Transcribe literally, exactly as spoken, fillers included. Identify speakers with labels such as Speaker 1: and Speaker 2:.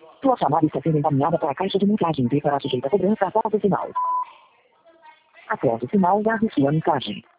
Speaker 1: Sua chamada está sendo encaminhada para a caixa de mensagens e será sujeita a cobrança após o sinal. Após o sinal, grave sua mensagem.